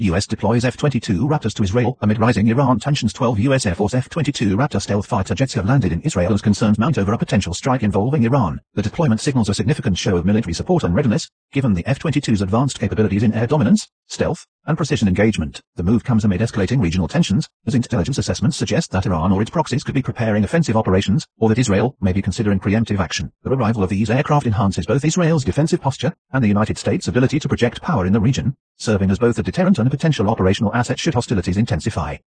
U.S. deploys F-22 Raptors to Israel amid rising Iran tensions. 12 U.S. Air Force F-22 Raptor stealth fighter jets have landed in Israel as concerns mount over a potential strike involving Iran. The deployment signals a significant show of military support and readiness, given the F-22's advanced capabilities in air dominance, stealth, and precision engagement. The move comes amid escalating regional tensions, as intelligence assessments suggest that Iran or its proxies could be preparing offensive operations, or that Israel may be considering preemptive action. The arrival of these aircraft enhances both Israel's defensive posture and the United States' ability to project power in the region, serving as both a deterrent and a potential operational asset should hostilities intensify.